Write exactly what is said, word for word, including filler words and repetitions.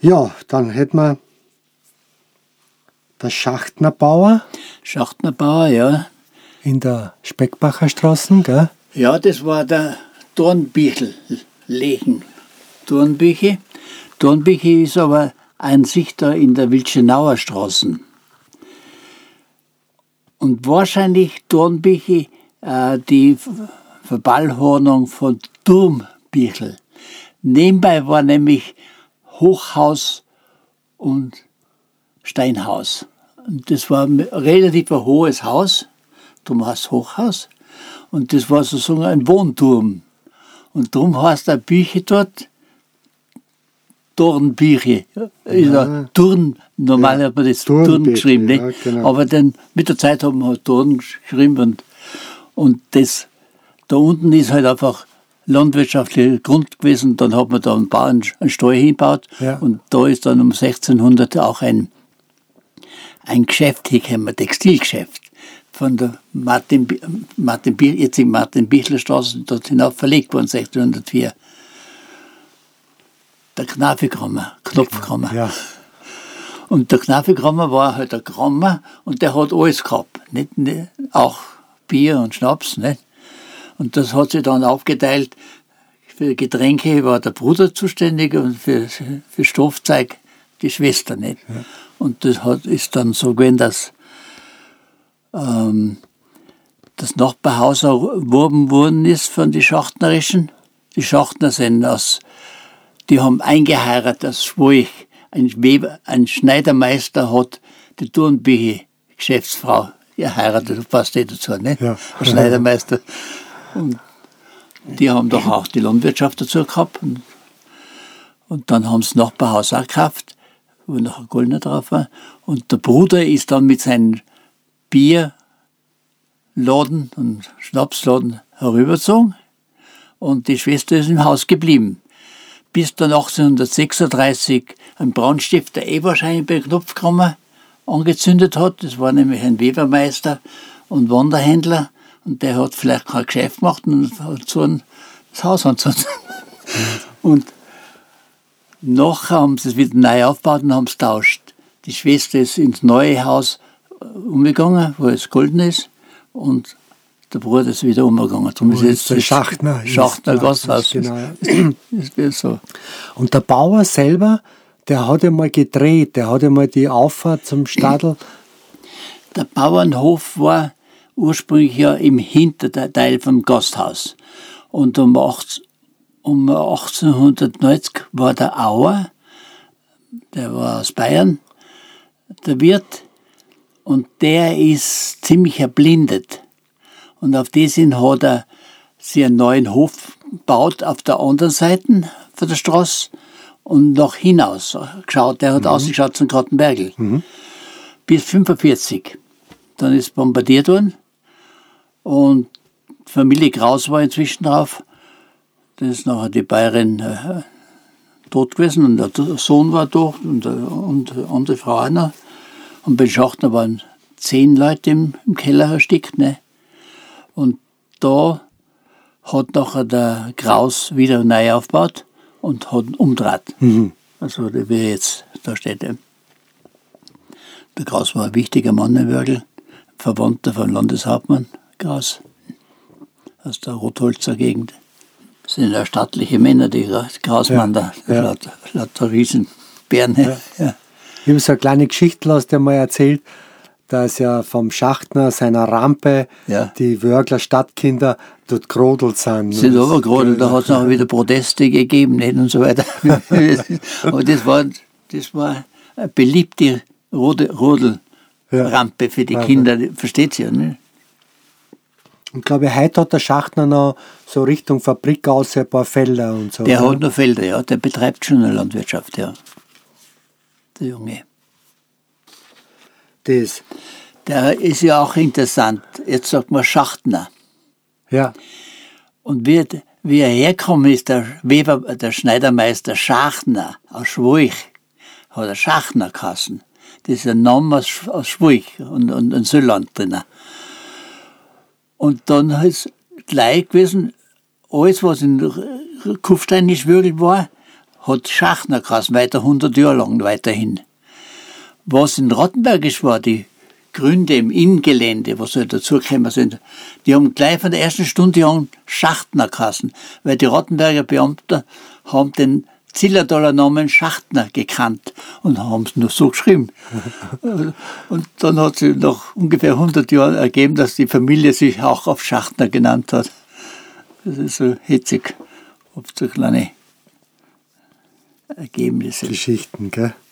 Ja, dann hätten wir der Schachtnerbauer. Schachtnerbauer, ja. In der Speckbacher Straße, gell? Ja, das war der Dornbichl Legen. Dornbüche. Dornbüche ist aber an sich da in der Wilchenauer Straße. Und wahrscheinlich Dornbüche äh, die Verballhornung von Turmbichl. Nebenbei war nämlich Hochhaus und Steinhaus. Und das war ein relativ ein hohes Haus, darum heißt es Hochhaus. Und das war sozusagen ein Wohnturm. Und darum heißt der Büche dort Dornbüche. Ja. Turn, normal ja. Hat man das Turn geschrieben. Ja, genau. Aber dann mit der Zeit haben wir halt Turn geschrieben. Und, und das, da unten ist halt einfach landwirtschaftlicher Grund gewesen. Dann hat man da einen, Bauern, einen Stall hingebaut. Ja. Und da ist dann um sechzehnhundert auch ein, ein Geschäft hingekommen, ein Textilgeschäft. Von der Martin, Martin, jetzigen Martin-Bichler-Straße dort hinauf verlegt worden, sechzehnhundertvier. Der Knafigrammer, Knopfkammer. Ja. Und der Knafigrammer war halt der Grammer und der hat alles gehabt. Nicht, nicht, auch Bier und Schnaps. Nicht? Und das hat sich dann aufgeteilt. Für Getränke war der Bruder zuständig und für, für Stoffzeug die Schwester. Nicht? Ja. Und das hat, ist dann so gewesen, dass ähm, das Nachbarhaus erworben worden ist von den Schachtnerischen. Die Schachtner sind aus Die haben eingeheiratet, das Schwulch. Ein, Weber, ein Schneidermeister hat die Dornbüche-Geschäftsfrau geheiratet, das passt eh dazu, nicht? Ja. Ein Schneidermeister. Und die haben doch auch die Landwirtschaft dazu gehabt. Und, und dann haben sie das Nachbarhaus auch gekauft, wo noch ein Goldner drauf war. Und der Bruder ist dann mit seinem Bierladen und Schnapsladen herübergezogen. Und die Schwester ist im Haus geblieben. Bis dann achtzehnhundertsechsunddreißig ein Brandstifter eh wahrscheinlich bei Knopfkammer angezündet hat. Das war nämlich ein Webermeister und Wanderhändler. Und der hat vielleicht kein Geschäft gemacht und hat so ein, das Haus anzündet. Und nachher haben sie es wieder neu aufgebaut und haben es getauscht. Die Schwester ist ins neue Haus umgegangen, wo es golden ist. Und der Bruder ist wieder umgegangen. Darum ist jetzt der Schachtner. Schachtner Gasthaus. Genau, ja. Das wird so. Und der Bauer selber, der hat ja mal gedreht, der hat ja mal die Auffahrt zum Stadl. Der Bauernhof war ursprünglich ja im Hinterteil vom Gasthaus. Und um, um achtzehnhundertneunzig war der Auer, der war aus Bayern, der Wirt, und der ist ziemlich erblindet. Und auf das hin hat er sich einen neuen Hof gebaut auf der anderen Seite von der Straße und nach hinaus geschaut. Der hat mhm. ausgeschaut zum Gartenbergl. Mhm. Bis fünfundvierzig. Dann ist bombardiert worden und die Familie Kraus war inzwischen drauf. Da ist nachher die Bayerin äh, tot gewesen und der Sohn war tot und, äh, und andere Frau auch noch. Und bei Schachtner waren zehn Leute im, im Keller erstickt. Ne? Und da hat nachher der Kraus wieder neu aufgebaut und hat umgedreht. Mhm. Also wie jetzt da steht. Der Kraus war ein wichtiger Mann in Wörgl, Verwandter von Landeshauptmann Kraus aus der Rotholzer Gegend. Das sind ja stattliche Männer, die Krausmann ja, da, ja. Lauter, lauter Riesenbären. Ja. Ja. Ich habe so eine kleine Geschichte aus der mal erzählt, dass ja vom Schachtner seiner Rampe ja. die Wörgler Stadtkinder dort gerodelt sind. Sie sind aber gerodelt, da hat es nachher wieder Proteste gegeben nicht, und so weiter. Aber das war, das war eine beliebte Rodelrampe ja. für die Kinder, versteht ihr ja nicht? Und ich glaube, heute hat der Schachtner noch so Richtung Fabrik aus ein paar Felder und so. Der oder? Hat noch Felder, ja, der betreibt schon eine Landwirtschaft, ja. Der Junge. Das. Der ist ja auch interessant. Jetzt sagt man Schachtner. Ja. Und wie, wie er hergekommen ist, der Weber, der Schneidermeister Schachtner aus Schwulch, hat er Schachtner geheißen. Das ist ein Name aus, aus Schwulch und, und ein Sölland drin. Und dann ist gleich gewesen, alles, was in Kufsteinisch Würgel war, hat Schachtner geheißen, weiter hundert Jahre lang weiterhin. Was in Rottenbergisch war, die Gründe im Innengelände, was halt dazugekommen sind, die haben gleich von der ersten Stunde an Schachtner geheißen, weil die Rottenberger Beamten haben den Zillertaler Namen Schachtner gekannt und haben es nur so geschrieben. Und dann hat sich nach ungefähr hundert Jahren ergeben, dass die Familie sich auch auf Schachtner genannt hat. Das ist so hitzig, oft so kleine Ergebnisse. Geschichten, gell?